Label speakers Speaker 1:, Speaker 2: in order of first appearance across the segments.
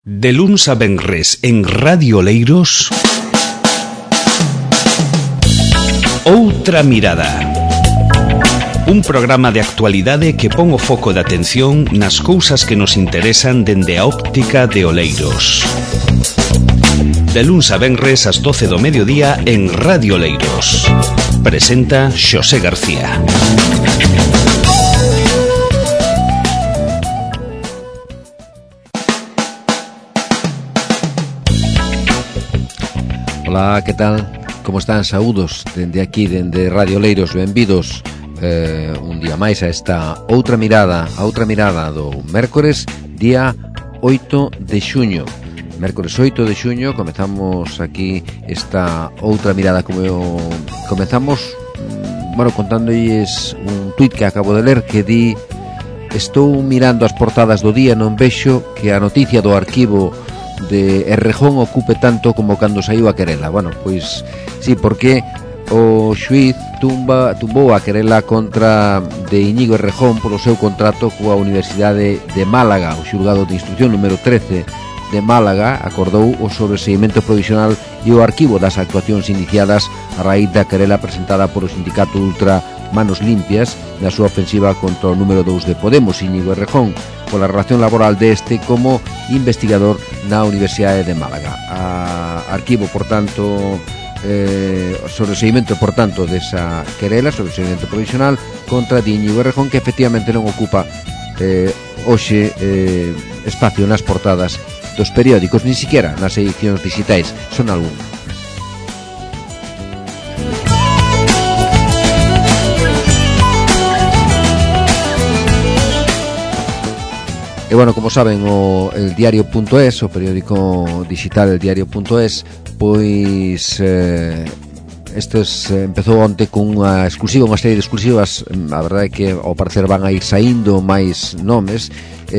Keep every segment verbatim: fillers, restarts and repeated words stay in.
Speaker 1: De luns a venres en Radio Oleiros, Outra Mirada. Un programa de actualidade que pon o foco de atención nas cousas que nos interesan dende a óptica de Oleiros. De luns a venres ás doce do mediodía en Radio Oleiros. Presenta Xosé García.
Speaker 2: Ola, que tal? Como están? Saúdos dende aquí, dende Radio Oleiros. Benvidos eh, un día máis a esta outra mirada, a outra mirada do mércores, día oito de xuño. Mércores oito de xuño comezamos aquí esta outra mirada. Como eu, comezamos, bueno, contándolles un tuit que acabo de ler que di: estou mirando as portadas do día, non vexo que a noticia do arquivo de Errejón ocupe tanto como cando saiu a querela. Bueno, pois sí, porque o xuiz tumba, tumbou a querela contra de Íñigo Errejón polo seu contrato coa Universidade de Málaga. O xulgado de instrucción número trece de Málaga acordou o sobreseimento provisional e o arquivo das actuacións iniciadas a raíz da querela presentada polo sindicato Ultra Manos Limpias na súa ofensiva contra o número dous de Podemos, Íñigo Errejón, pola relación laboral deste como investigador na Universidade de Málaga. A arquivo, por tanto, eh, sobreseimento, por tanto, desa querela, sobreseimento provisional contra Íñigo Errejón, que efectivamente non ocupa eh, hoxe eh, espacio nas portadas dos periódicos, ni siquiera nas edicións digitais, son algunhas. E bueno, como saben, o el diario punto es, o periódico digital el diario punto es, pois eh, estes eh, empezou onte con unha exclusiva, unha serie de exclusivas. A verdade é que ao parecer van a ir saindo máis nomes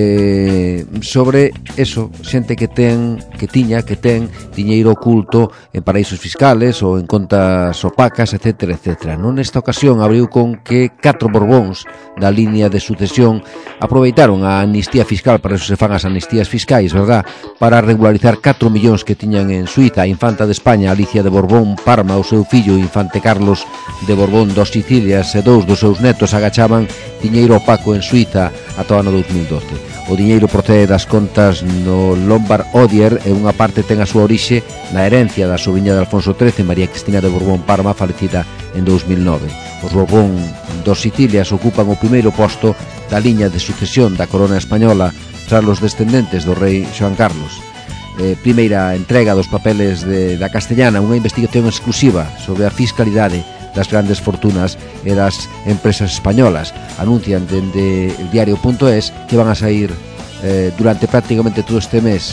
Speaker 2: eh, sobre eso, xente que ten, que tiña, que ten diñeiro oculto en paraísos fiscales ou en contas opacas, etcétera, etcétera. Non nesta ocasión abriu con que catro borbóns da línea de sucesión aproveitaron a amnistía fiscal, para eso se fan as amnistías fiscais, verdad? Para regularizar catro millóns que tiñan en Suiza. A infanta de España, Alicia de Borbón Parma, o seu fillo, o infante Carlos de Borbón dos Sicilias, e dous dos seus netos agachaban diñeiro opaco en Suiza ata o ano dos mil doce. O diñeiro procede das contas no Lombard Odier e unha parte ten a súa orixe na herencia da sobrinha de Alfonso trece, María Cristina de Borbón Parma, falecida en dos mil nove. Os Borbón dos Sicilias ocupan o primeiro posto da liña de sucesión da corona española tras os descendentes do rei Xoán Carlos. Eh, primeira entrega dos papeles de, da Castellana, unha investigación exclusiva sobre a fiscalidade das grandes fortunas e das empresas españolas. Anuncian dende el diario punto es que van a sair eh, durante prácticamente todo este mes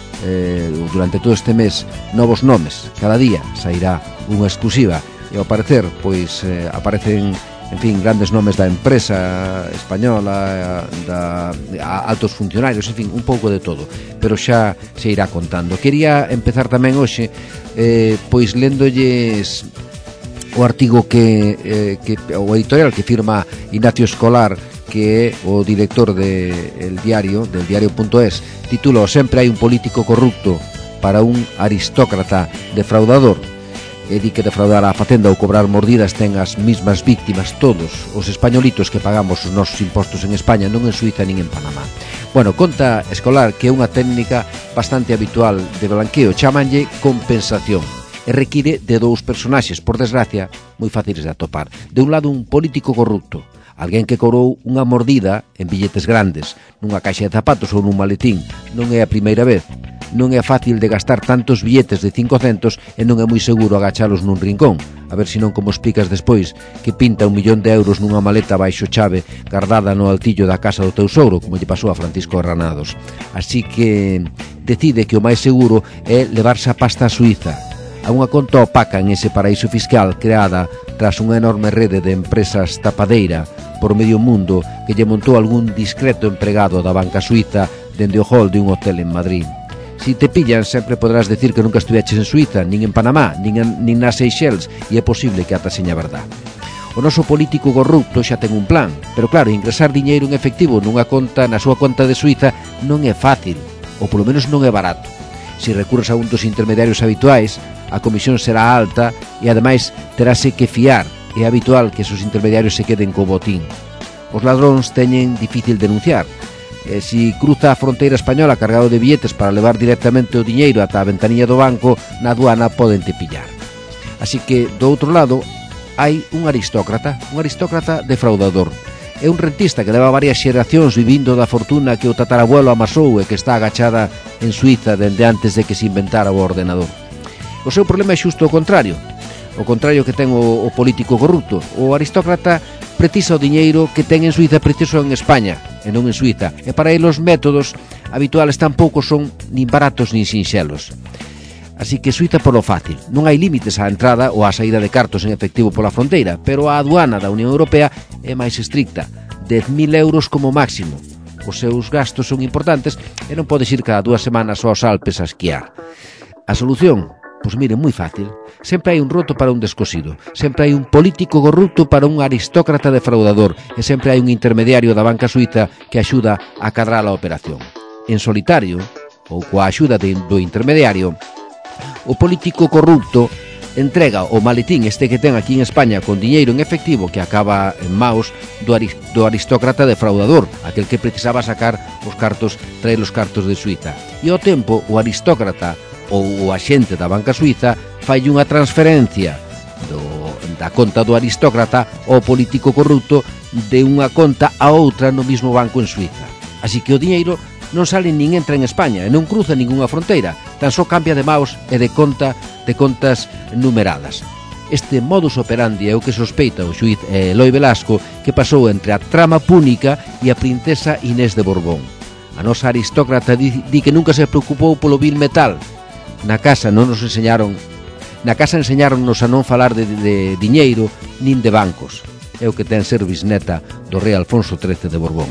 Speaker 2: eh, durante todo este mes novos nomes. Cada día sairá unha exclusiva e ao parecer pois eh, aparecen, en fin, grandes nomes da empresa española, da, a altos funcionarios, en fin, un pouco de todo, pero xa se irá contando. Quería empezar tamén hoxe eh, pois léndolles o artigo que, eh, que o editorial que firma Ignacio Escolar, que é o director de el diario, del diario punto es, titula: "Sempre hai un político corrupto para un aristócrata defraudador". E di que defraudar a Facenda ou cobrar mordidas ten as mismas víctimas todos os españolitos que pagamos os nosos impostos en España, non en Suiza nin en Panamá. Bueno, conta Escolar que é unha técnica bastante habitual de blanqueo, chamanlle compensación, e require de dous personaxes, por desgracia, moi fáciles de atopar. De un lado, un político corrupto, alguén que cobrou unha mordida en billetes grandes, nunha caixa de zapatos ou nun maletín. Non é a primeira vez. Non é fácil de gastar tantos billetes de cinco centos e non é moi seguro agachalos nun rincón. A ver se non como explicas despois que pinta un millón de euros nunha maleta baixo chave guardada no altillo da casa do teu sogro, como lle pasou a Francisco Granados. Así que decide que o máis seguro é levarse a pasta a Suiza, a unha conta opaca en ese paraíso fiscal creada tras unha enorme rede de empresas tapadeira por medio mundo que lle montou algún discreto empregado da banca suiza dende o hall de un hotel en Madrid. Si te pillan, sempre podrás decir que nunca estuveches en Suiza, nin en Panamá, nin, en, nin nas Seychelles, e é posible que ata seña verdad. O noso político corrupto xa ten un plan, pero claro, ingresar diñeiro en efectivo nunha conta, na súa conta de Suiza, non é fácil. ou polo menos non é barato. Se recurres a un dos intermediarios habituais, a comisión será alta e ademais terase que fiar. É habitual que esos intermediarios se queden co botín. Os ladróns teñen difícil denunciar. E se cruza a fronteira española cargado de billetes para levar directamente o diñeiro ata a ventanilla do banco, na aduana podente pillar. Así que, do outro lado, hai un aristócrata, un aristócrata defraudador. É un rentista que leva varias xeracións vivindo da fortuna que o tatarabuelo amasou e que está agachada en Suiza dende antes de que se inventara o ordenador. O seu problema é xusto o contrario, o contrario que ten o, o político corrupto. O aristócrata precisa o diñeiro que ten en Suiza preciso en España e non en Suiza, e para ele os métodos habituales tampouco son nin baratos nin sinxelos. Así que Suiza polo fácil. Non hai límites á entrada ou á saída de cartos en efectivo pola fronteira, pero a aduana da Unión Europea é máis estricta, dez mil euros como máximo. Os seus gastos son importantes e non podes ir cada dúas semanas aos Alpes a esquiar. A solución? Pois mire, moi fácil. Sempre hai un roto para un descosido. Sempre hai un político corrupto para un aristócrata defraudador. E sempre hai un intermediario da banca suiza que axuda a cadrar a operación. En solitario, ou coa axuda de, do intermediario, o político corrupto entrega o maletín este que ten aquí en España con diñeiro en efectivo que acaba en maos do, ari, do aristócrata defraudador, aquel que precisaba sacar os cartos, traer os cartos de Suiza. E ao tempo, o aristócrata ou o axente da banca suiza fai unha transferencia do, da conta do aristócrata ao político corrupto de unha conta a outra no mismo banco en Suiza. Así que o diñeiro non sale nin entra en España e non cruza ningunha fronteira, tan só cambia de maos e de conta de contas numeradas. Este modus operandi é o que sospeita o xuiz Eloi Velasco que pasou entre a trama púnica e a princesa Inés de Borbón. A nosa aristócrata di, di que nunca se preocupou polo vil metal. Na casa non nos enseñaron, na casa enseñáronnos a non falar de, de diñeiro nin de bancos. É o que ten ser bisneta do rei Alfonso trece de Borbón.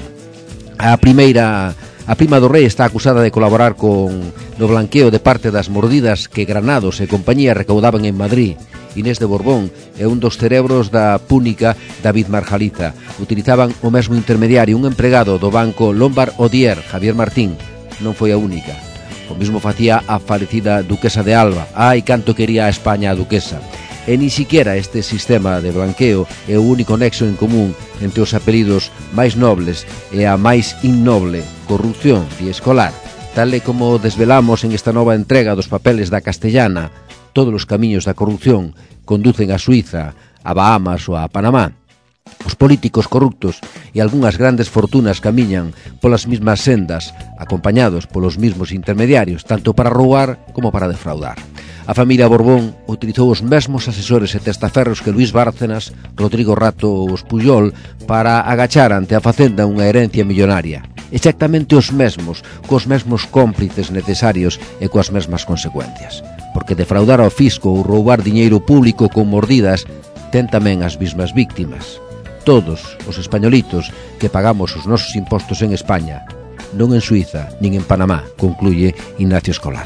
Speaker 2: A primeira, a prima do rei está acusada de colaborar con no blanqueo de parte das mordidas que Granados e compañía recaudaban en Madrid. Inés de Borbón é un dos cerebros da púnica David Marjaliza. Utilizaban o mesmo intermediario, un empregado do banco Lombard Odier, Javier Martín. Non foi a única. O mismo facía a falecida duquesa de Alba. Ai, canto quería a España a duquesa. E ni siquiera este sistema de blanqueo é o único nexo en común entre os apelidos máis nobles e a máis innoble corrupción de escolar. Tal e como desvelamos en esta nova entrega dos papeles da Castellana, todos os camiños da corrupción conducen a Suiza, a Bahamas ou a Panamá. Os políticos corruptos e algunhas grandes fortunas camiñan polas mismas sendas, acompañados polos mismos intermediarios, tanto para roubar como para defraudar. A familia Borbón utilizou os mesmos asesores e testaferros que Luis Bárcenas, Rodrigo Rato ou os Pujol para agachar ante a facenda unha herencia millonaria. Exactamente os mesmos, cos mesmos cómplices necesarios e coas mesmas consecuencias. Porque defraudar ao fisco ou roubar diñeiro público con mordidas ten tamén as mesmas víctimas. Todos os españolitos que pagamos os nosos impostos en España, non en Suiza nin en Panamá, concluye Ignacio Escolar.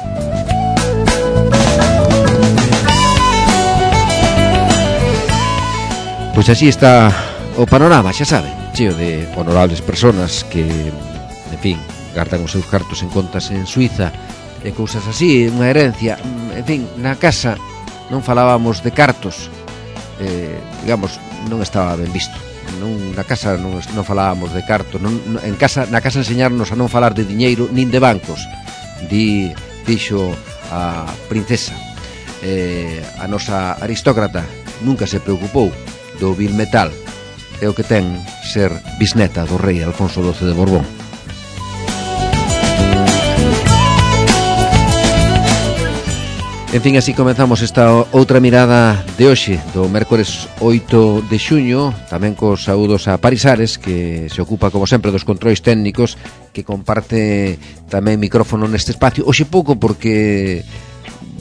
Speaker 2: Pois así está o panorama, xa saben, cheo de honorables personas que, en fin, gardan os seus cartos en contas en Suiza e cousas así, unha herencia. En fin, na casa non falábamos de cartos, eh, digamos, non estaba ben visto. Non, na casa non, non falábamos de cartos, non, en casa, na casa enseñarnos a non falar de diñeiro nin de bancos, di, dixo a princesa. Eh, a nosa aristócrata nunca se preocupou do vil metal, é o que ten ser bisneta do rei Alfonso doce de Borbón. En fin, así comenzamos esta outra mirada de hoxe, do mércores oito de xuño, tamén cos saúdos a Parisares, que se ocupa, como sempre, dos controis técnicos, que comparte tamén micrófono neste espacio. Hoxe pouco porque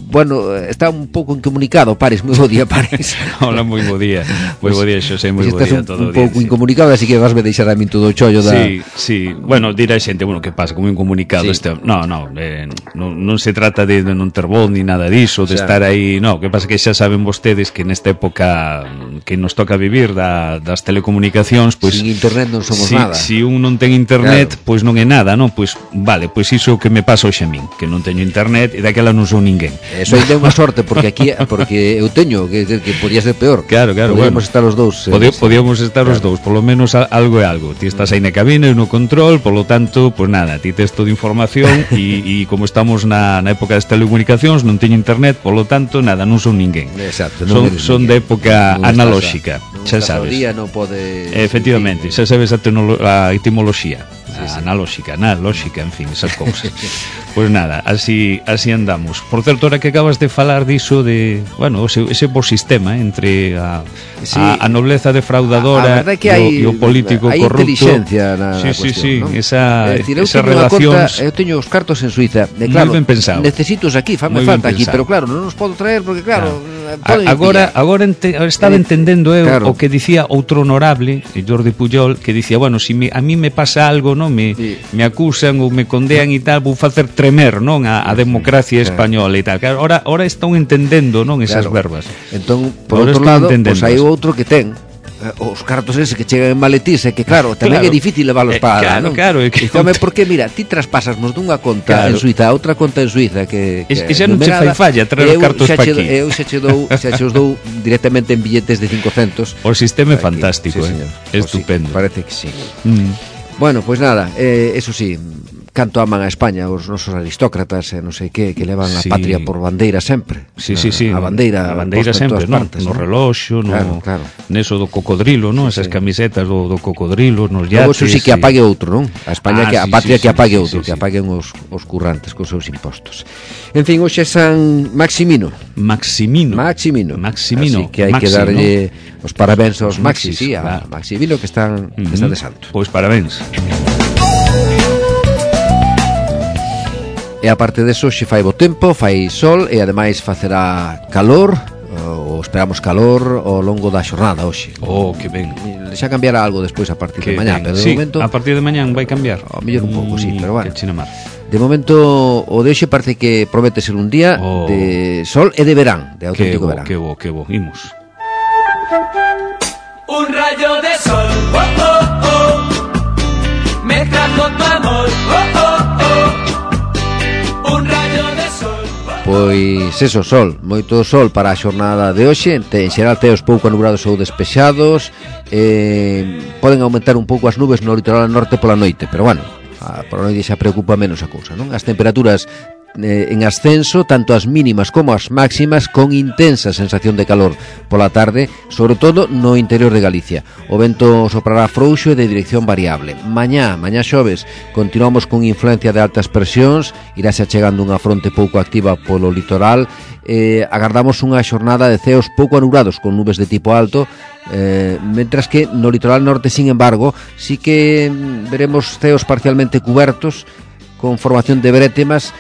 Speaker 2: bueno, está un pouco incomunicado, Pares, moi bo día, Pares.
Speaker 1: Hola, moi bo día. Moi bo día, Xosé, moi bo día a todo o día.
Speaker 2: Un pouco incomunicado, así que vasme deixar a min todo o chollo da...
Speaker 1: Sí, sí. Bueno, dirá xente, bueno, que pasa, como incomunicado sí. este... No, no, eh, non, non se trata de, de non ter voz ni nada diso, de o sea, estar aí, no, que pasa que xa saben vostedes que nesta época que nos toca vivir da, das telecomunicacións, pois...
Speaker 2: Sin internet non somos
Speaker 1: si,
Speaker 2: nada.
Speaker 1: Si un non ten internet, claro. Pois non é nada, non? Pois, vale, pois iso que me pasa hoxe a min, que non teño internet e daquela non sou ninguén.
Speaker 2: Eso aí ten unha sorte, porque aquí, porque eu teño, que, que podía ser peor.
Speaker 1: Claro, claro,
Speaker 2: podíamos
Speaker 1: bueno.
Speaker 2: estar os dous. Eh,
Speaker 1: Podíamos, podíamos estar claro. Os dous, polo menos algo é algo. Ti estás aí na cabina e no control, polo tanto, pois nada, ti tes toda información e, e como estamos na, na época das telecomunicacións, non teño internet, polo tanto, nada, non son ninguén.
Speaker 2: Exacto,
Speaker 1: non son, son de época non analóxica,
Speaker 2: non
Speaker 1: xa sabes.
Speaker 2: Día non pode...
Speaker 1: Efectivamente, xa sabes a, a etimoloxía. Sí, sí. Analóxica, analóxica, en fin, esas cousas. Pois pues nada, así así andamos. Por certo, ahora que acabas de falar diso de, bueno, ese, ese bo sistema eh, entre a, sí. a, a nobleza defraudadora e o político
Speaker 2: hai
Speaker 1: corrupto.
Speaker 2: Hai inteligencia na,
Speaker 1: sí,
Speaker 2: na
Speaker 1: sí,
Speaker 2: cuestión,
Speaker 1: sí,
Speaker 2: ¿no?
Speaker 1: esa,
Speaker 2: decir,
Speaker 1: esa relacións.
Speaker 2: Eu teño os cartos en Suiza, e claro,
Speaker 1: ben pensado.
Speaker 2: Necesito aquí, fame falta aquí, pero claro, non os podo traer porque claro,
Speaker 1: claro. A, agora agora ente, estaba entendendo eu claro. O que dicía outro honorable, Jordi Pujol, que dicía, bueno, si me, a mí me pasa algo, non me sí. me acusan ou me condean e tal, vou facer tremer, non, a, a democracia española e tal. Claro, ahora ahora están entendendo, non, esas claro. verbas.
Speaker 2: Entón, por outro lado, pois hai outro que ten os cartos ese que chegan en maletís e que claro, tamén
Speaker 1: claro.
Speaker 2: É difícil leválos
Speaker 1: eh,
Speaker 2: para
Speaker 1: claro,
Speaker 2: non?
Speaker 1: Claro, é que
Speaker 2: Dicame, porque mira, ti traspasasnos dunha conta claro. En Suiza a outra conta en Suiza que, que
Speaker 1: e xa non che fai falla traer os cartos para aquí.
Speaker 2: Eu xa che dou, xa che os dou directamente en billetes de cincocentos.
Speaker 1: O sistema é fantástico,
Speaker 2: sí,
Speaker 1: eh. Estupendo.
Speaker 2: Sí, parece que sí.
Speaker 1: Mm.
Speaker 2: Bueno, pois pues nada, eh, eso sí, canto aman a España os nosos aristócratas e non sei que, que levan a sí. patria por bandeira sempre.
Speaker 1: Sí, sí, sí.
Speaker 2: A bandeira,
Speaker 1: a bandeira sempre, no,
Speaker 2: partes,
Speaker 1: no
Speaker 2: ¿no?
Speaker 1: reloxo, no,
Speaker 2: claro, claro.
Speaker 1: Neso do cocodrilo, no? Esas sí. Camisetas do, do cocodrilo, nos
Speaker 2: yates.
Speaker 1: Logo,
Speaker 2: eso sí que apague outro, non? A España, ah, que, a
Speaker 1: sí,
Speaker 2: patria
Speaker 1: sí,
Speaker 2: que apague
Speaker 1: sí,
Speaker 2: outro,
Speaker 1: sí,
Speaker 2: que
Speaker 1: sí.
Speaker 2: apaguen os, os currantes cos seus impostos. En fin, hoxe é San Maximino.
Speaker 1: Maximino.
Speaker 2: Maximino.
Speaker 1: Maximino.
Speaker 2: Así que hai
Speaker 1: Maxi,
Speaker 2: que darlle
Speaker 1: ¿no?
Speaker 2: Os parabéns aos Maxi,
Speaker 1: Maxis,
Speaker 2: sí, a
Speaker 1: claro.
Speaker 2: Maximino que están, mm-hmm. que están de santo.
Speaker 1: Pois parabéns.
Speaker 2: E aparte deso, xe fai bo tempo, fai sol e ademais facerá calor, ou esperamos calor ao longo da xornada hoxe.
Speaker 1: Oh, que ben.
Speaker 2: Xa cambiará algo despois a partir
Speaker 1: que
Speaker 2: de mañá,
Speaker 1: ben.
Speaker 2: pero de
Speaker 1: sí,
Speaker 2: momento
Speaker 1: a partir de mañán vai cambiar.
Speaker 2: Ao mellor un pouco, mm, sí, pero bueno.
Speaker 1: Que chinamar.
Speaker 2: De momento o de hoxe parece que promete ser un día oh. de sol e de verán, de auténtico
Speaker 1: bo,
Speaker 2: verán.
Speaker 1: Que bo, que bo, imos.
Speaker 3: Un rayo de sol, oh, oh, oh, mezclando tu amor, oh, oh, oh. Un rayo de sol, oh, oh.
Speaker 2: Pois eso, sol, moito sol para a xornada de hoxe. En xeral teos pouco anubrados ou despexados, eh, poden aumentar un pouco as nubes no litoral norte pola noite, pero bueno, a, pola noite xa preocupa menos a cousa, non? As temperaturas eh, en ascenso, tanto as mínimas como as máximas, con intensa sensación de calor pola tarde, sobre todo no interior de Galicia. O vento soprará frouxo e de dirección variable. Mañá, mañá xoves, continuamos con influencia de altas presións, irase achegando unha fronte pouco activa polo litoral. Eh, agardamos unha xornada de ceos pouco anubrados con nubes de tipo alto, eh, mentras que no litoral norte, sin embargo, sí que veremos ceos parcialmente cubertos con formación de brétemas,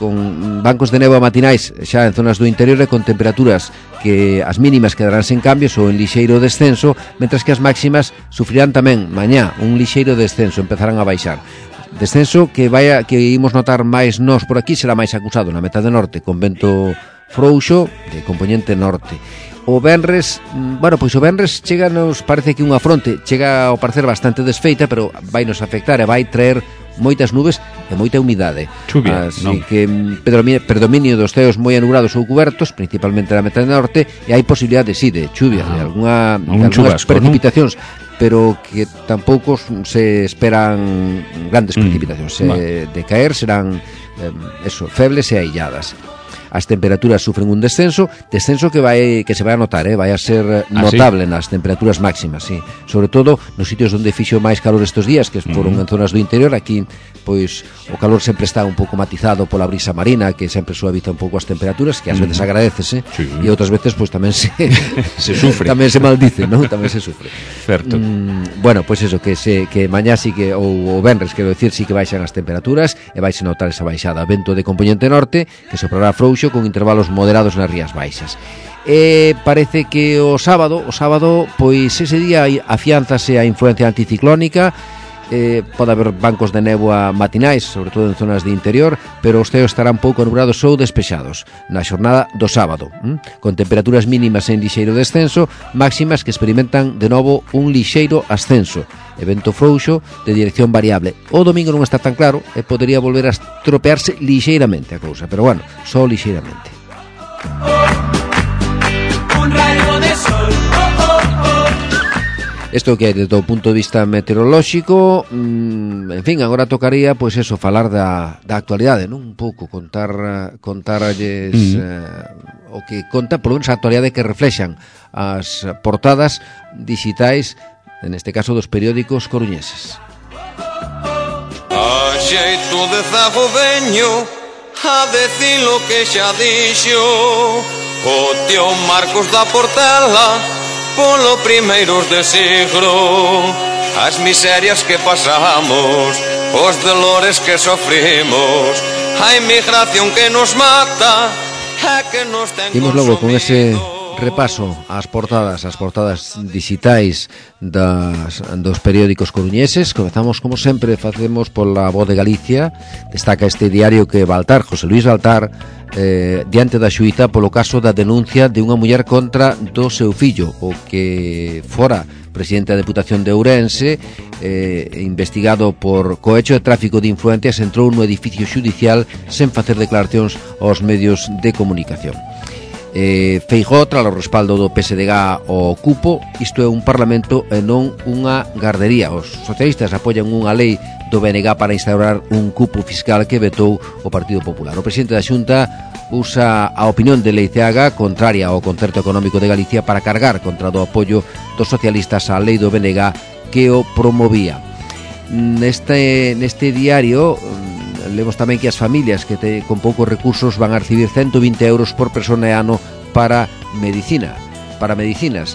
Speaker 2: con bancos de néboa matinais xa en zonas do interior e con temperaturas que as mínimas quedarán sen cambios ou en lixeiro descenso, mentras que as máximas sufrirán tamén mañá un lixeiro descenso, empezarán a baixar. Descenso que vai que imos notar máis nós por aquí, será máis acusado na metade norte, con vento frouxo de componente norte. O venres, bueno, pois o venres chega, nos parece que unha fronte chega ao parecer bastante desfeita, pero vai nos afectar e vai traer moitas nubes e moita humidade.
Speaker 1: Chuvia,
Speaker 2: así
Speaker 1: non?
Speaker 2: que predominio dos ceos moi anubrados ou cubertos, principalmente na metade norte, e hai posibilidade, sí, de chuvia, ah, de, alguna, de algunhas precipitacións, ¿no? Pero que tampouco se esperan grandes mm, precipitacións. Se, vale. De caer serán eh, eso, febles e ailladas. As temperaturas sufren un descenso, descenso que vai que se vai a notar, eh, vai a ser notable, ¿ah, sí? Nas temperaturas máximas, sí. Sobre todo nos sitios onde fixo máis calor estes días, que foron mm. en zonas do interior. Aquí, pois, o calor sempre está un pouco matizado pola brisa marina, que sempre suaviza un pouco as temperaturas, que ás mm. veces agradecese, sí. E outras veces, pois, tamén se
Speaker 1: se sufre.
Speaker 2: Tamén se maldice, ¿no? Tamén se sufre.
Speaker 1: Certo.
Speaker 2: Mm, bueno, pois eso, que se que mañá sí que ou o venres, quero decir, sí que baixan as temperaturas e vaise notar esa baixada. Vento de componente norte, que soprará frouxo con intervalos moderados nas rías baixas. E parece que o sábado, o sábado, pois ese día afiánzase a influencia anticiclónica. Eh, pode haber bancos de néboa matinais, sobre todo en zonas de interior, pero os ceos estarán pouco nubrados ou despexados na xornada do sábado, hm? con temperaturas mínimas en lixeiro descenso, máximas que experimentan de novo un lixeiro ascenso, evento frouxo de dirección variable. O domingo non está tan claro e podería volver a estropearse lixeiramente a cousa, pero bueno, só lixeiramente.
Speaker 3: Un rayo de sol, oh, oh, oh.
Speaker 2: Isto que hai desde o punto de vista meteorolóxico, mmm, en fin, agora tocaría, pois eso, falar da, da actualidade, non? Un pouco, contar contaralles mm. eh, o que conta, polo menos a actualidade que reflexan as portadas digitais, neste caso dos periódicos coruñeses.
Speaker 4: A xeito de zago veño a decir lo que xa dixo o tío Marcos da Portela polo primeiros de siglo, as miserias que pasamos, os dolores que sofrimos, a inmigración que nos mata, é que nos ten
Speaker 2: consumido. Imos logo con ese repaso ás portadas, as portadas digitais das, dos periódicos coruñeses. Comezamos, como sempre, facemos pola Voz de Galicia. Destaca este diario que Baltar, José Luis Baltar, eh, diante da xuíza polo caso da denuncia de unha muller contra do seu fillo, o que fora presidente da Deputación de Ourense, eh, investigado por cohecho de tráfico de influencias, entrou no edificio xudicial sen facer declaracións aos medios de comunicación. eh, Feijóo, tras o respaldo do P S D G ao cupo, isto é un parlamento e non unha gardería. Os socialistas apoian unha lei do B N G para instaurar un cupo fiscal que vetou o Partido Popular. O presidente da Xunta usa a opinión de Leiceaga, contraria ao concerto económico de Galicia, para cargar contra o apoio dos socialistas á lei do B N G que o promovía. Neste, neste diario lemos tamén que as familias que te, con poucos recursos van a recibir ciento vinte euros por persona e ano para medicina, para medicinas.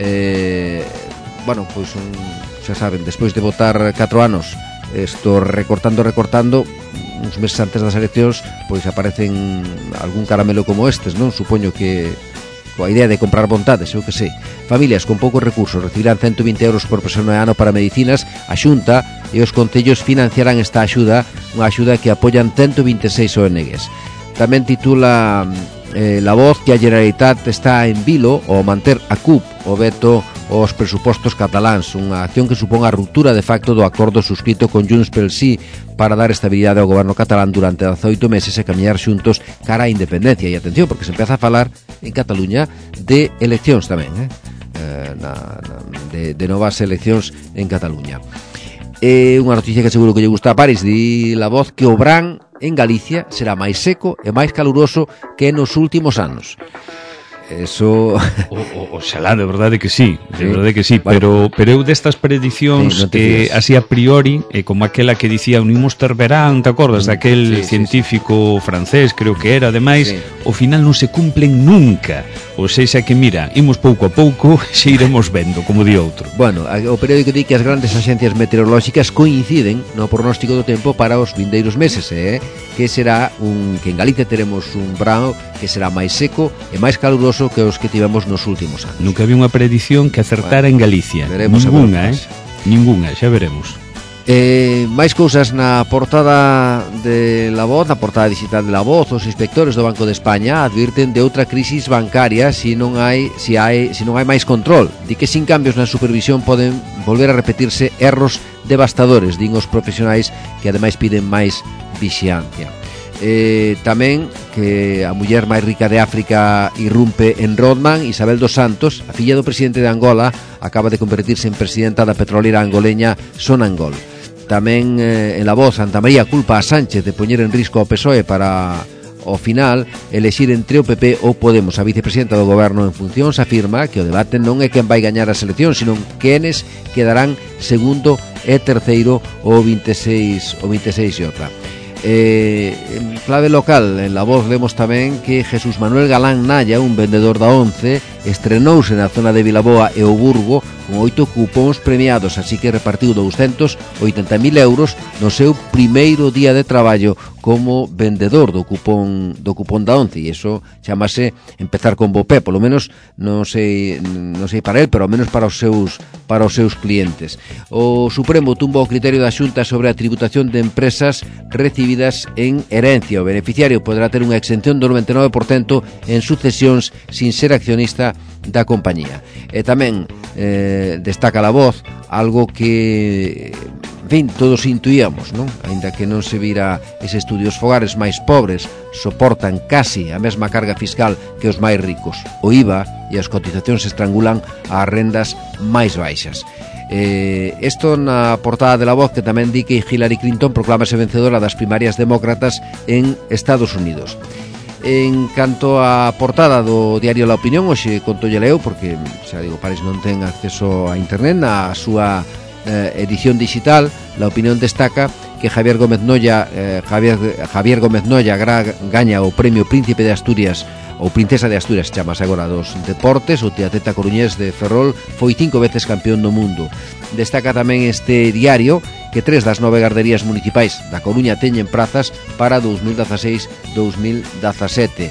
Speaker 2: Eh, bueno, pois un, xa saben, despois de votar catro anos isto recortando, recortando, uns meses antes das eleccións, pois aparecen algún caramelo como estes, non? Supoño que coa idea de comprar vontades, eu que sei. Familias con poucos recursos recibirán ciento vinte euros por persona e ano para medicinas. A Xunta e os concellos financiarán esta axuda, unha axuda que apoian ciento vinte e seis O N Gs. Tamén titula eh, La Voz que a Generalitat está en vilo ao manter a C U P o veto aos presupostos cataláns, unha acción que supón a ruptura de facto do acordo suscrito con Junts pel Sí para dar estabilidade ao goberno catalán durante dezaoito meses e camiñar xuntos cara á independencia. E atención, porque se empeza a falar en Cataluña de eleccións tamén, eh? Eh, na, na, de, de novas eleccións en Cataluña. É unha noticia que seguro que lle gusta a Paris. Di La Voz que o verán en Galicia será máis seco e máis caluroso que nos últimos anos. Eso...
Speaker 1: O, o, oxalá, de verdade que sí, de sí. verdade que sí, bueno, pero pero eu destas prediccións sí, no eh, así a priori, eh, como aquela que dicía unimos ter verán, te acordas, mm, daquel sí, científico sí, sí. francés, creo que era, ademais, sí. ao final non se cumplen nunca. Ou seja que, mira, imos pouco a pouco, xe iremos vendo, como di outro.
Speaker 2: Bueno, o periódico di que as grandes axencias meteorolóxicas coinciden no pronóstico do tempo para os vindeiros meses, eh? que será un que en Galicia teremos un verán que será máis seco e máis caluroso que os que tivemos nos últimos anos.
Speaker 1: Nunca había unha predicción que acertara bueno, en Galicia. Ninguna, eh? Ninguna, xa veremos.
Speaker 2: Eh, máis cousas na portada de La Voz, na portada digital de La Voz. Os inspectores do Banco de España advirten de outra crisis bancaria se si non hai se si hai se si non hai máis control. Di que sin cambios na supervisión poden volver a repetirse erros devastadores, din os profesionais, que ademais piden máis vixiancia. Eh, tamén que a muller máis rica de África irrumpe en Rodman. Isabel dos Santos, a filla do presidente de Angola, acaba de convertirse en presidenta da petrolera angoleña Sonangol. Tamén eh, en La Voz, Santa María culpa a Sánchez de poñer en risco ao P S O E para ao final elexir entre o P P ou Podemos. A vicepresidenta do goberno en funcións afirma que o debate non é quen vai gañar as eleccións, sino quenes quedarán segundo e terceiro o vinte e seis o vinte e seis J. Eh, en clave local, en La Voz vemos tamén que Jesús Manuel Galán Naya, un vendedor da Once, estrenouse na zona de Vilaboa e o Burgo con oito cupóns premiados, así que repartiu douscentos oitenta mil euros no seu primeiro día de traballo como vendedor do cupón do cupón da once, e iso chamase empezar con bo pé, polo menos non sei, non sei para el, pero ao menos para os seus para os seus clientes. O Supremo tumba o criterio da Xunta sobre a tributación de empresas recibidas en herencia. O beneficiario poderá ter unha exención do noventa e nove por cento en sucesións sin ser accionista da compañía. E tamén eh, destaca La Voz algo que, en fin, todos intuíamos, non? Ainda que non se vira ese estudio, os fogares máis pobres soportan casi a mesma carga fiscal que os máis ricos. O I V A e as cotizacións estrangulan as rendas máis baixas. Eh, esto na portada de La Voz, que tamén di que Hillary Clinton proclámase vencedora das primarias demócratas en Estados Unidos. En canto á portada do diario La Opinión, hoxe contolle leo, porque xa digo, París non ten acceso a internet, na súa eh, edición digital, La Opinión destaca que Javier Gómez Noya eh, Javier, Javier Gómez Noya gra, gaña o premio Príncipe de Asturias ou Princesa de Asturias, chamase agora, dos deportes. O triatleta coruñés de Ferrol foi cinco veces campeón do mundo. Destaca tamén este diario que tres das nove garderías municipais da Coruña teñen prazas para dos mil dezaseis dos mil dezasete.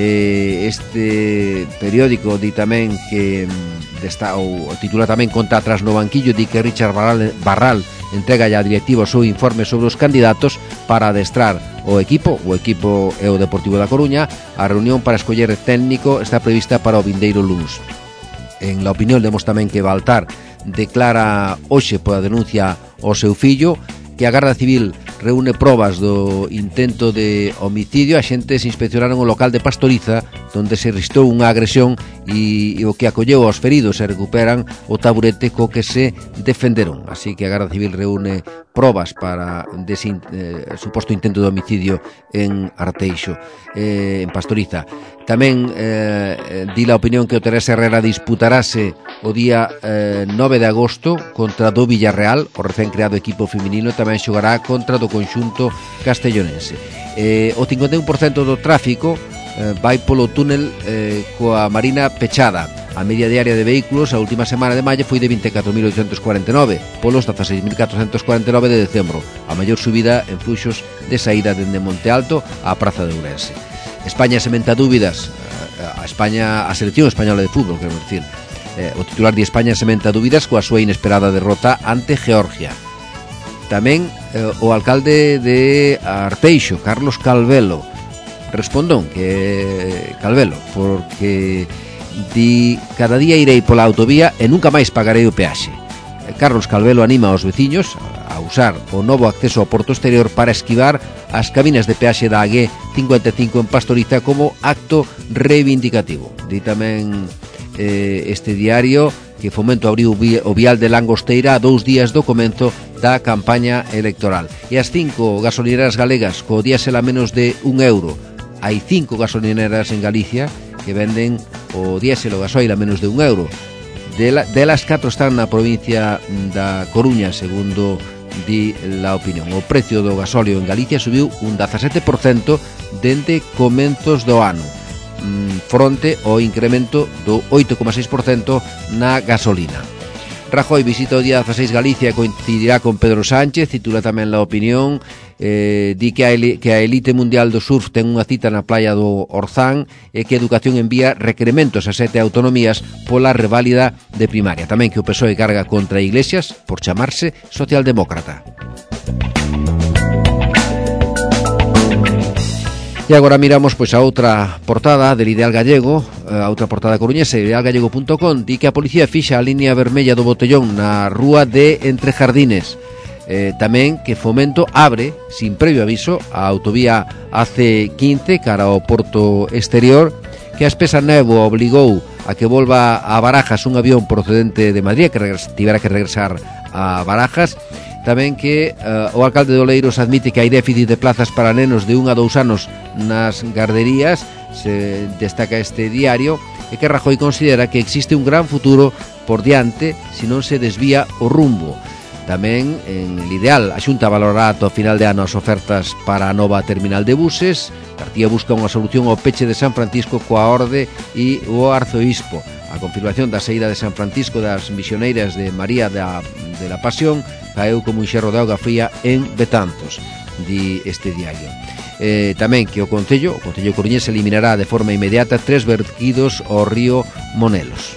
Speaker 2: Eh, este periódico di tamén que desta, ou titula tamén Conta atrás no banquillo, di que Richard Barral, Barral entrega ya a directiva o seu informe sobre os candidatos para adestrar o equipo, o equipo e o Deportivo da Coruña. A reunión para escoller técnico está prevista para o vindeiro luns. En La Opinión lemos tamén que Baltar declara hoxe pola denuncia ao seu fillo, que a Garda Civil reúne probas do intento de homicidio. Axentes inspeccionaron o local de Pastoriza, donde se registrou unha agresión e, e o que acolleu aos feridos, e recuperan o taburete co que se defenderon. Así que a Garda Civil reúne probas para dese eh, suposto intento de homicidio en Arteixo, eh, en Pastoriza. Tamén eh, di La Opinión que o Teresa Herrera disputarase o día eh, nove de agosto contra do Villarreal. O recén creado equipo feminino tamén xogará contra do conxunto castellonense. Eh, o cincuenta e un por cento do tráfico eh, vai polo túnel eh, coa Marina pechada. A media diaria de vehículos a última semana de maio foi de vinte e catro mil oitocentos cuarenta e nove, polos dezaseis mil catrocentos cuarenta e nove de decembro. A maior subida en fluxos de saída dende Monte Alto á Praza de Ourense. España sementa dúbidas, a España, a selección española de fútbol, quero decir. Eh, o titular de España sementa dúbidas coa súa inesperada derrota ante Georgia. Tamén eh, o alcalde de Arteixo, Carlos Calvelo, respondón que Calvelo, porque di cada día irei pola autovía e nunca máis pagarei o peaxe. Carlos Calvelo anima aos veciños a usar o novo acceso ao porto exterior para esquivar as cabinas de peaxe da A G cincuenta e cinco en Pastoriza como acto reivindicativo. Di tamén eh, este diario que Fomento abriu o vial de Langosteira a dous días do comenzo da campaña electoral. E as cinco gasolineras galegas co diésel a menos de un euro. Hai cinco gasolineras en Galicia que venden o diésel o gasoil a menos de un euro. Delas catro están na provincia da Coruña, segundo di La Opinión. O precio do gasóleo en Galicia subiu un dezasete por cento dende comenzos do ano, fronte ao incremento do oito coma seis por cento na gasolina. Rajoy visita o día dezaseis Galicia e coincidirá con Pedro Sánchez, titula tamén La Opinión. Eh, di que a, que a elite mundial do surf ten unha cita na playa do Orzán e que a Educación envía requerementos a sete autonomías pola reválida de primaria. Tamén que o P S O E carga contra Iglesias por chamarse socialdemócrata. E agora miramos pois a outra portada del Ideal Gallego, a outra portada coruñesa, ideal gallego punto com, di que a policía fixa a línea vermella do Botellón na rúa de Entre Jardines. Eh, tamén que Fomento abre, sin previo aviso, a autovía A C quince cara ao porto exterior, que a espesa néboa obligou a que volva a Barajas un avión procedente de Madrid, que tivera que regresar a Barajas. Tamén que uh, o alcalde de Oleiros admite que hai déficit de plazas para nenos de un a dous anos nas garderías. Se destaca este diario, e que Rajoy considera que existe un gran futuro por diante se non se desvía o rumbo. Tamén, en el ideal, a Xunta valorará ata o final de ano as ofertas para a nova terminal de buses. Cartía busca unha solución ao peche de San Francisco coa Orde e o Arzobispo. A confirmación da saída de San Francisco das misioneiras de María da, de la Pasión caeu como un xerro de auga fría en Betanzos, di este diario. Eh, tamén que o Concello, o Concello Coruñés eliminará de forma inmediata tres vertidos ao río Monelos.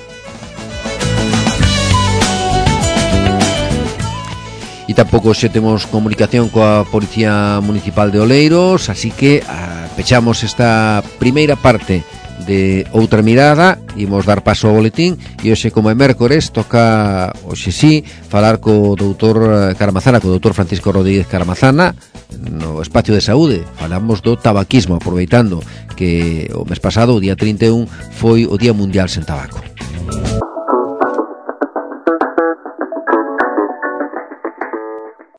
Speaker 2: E tampouco xe temos comunicación coa Policía Municipal de Oleiros, así que a, pechamos esta primeira parte de Outra Mirada. Imos dar paso ao boletín e hoxe, como é mércores, toca hoxe sí falar co doutor Caramazana, co doutor Francisco Rodríguez Caramazana no espacio de saúde. Falamos do tabaquismo, aproveitando que o mes pasado, o día trinta e un, foi o Día Mundial sen Tabaco.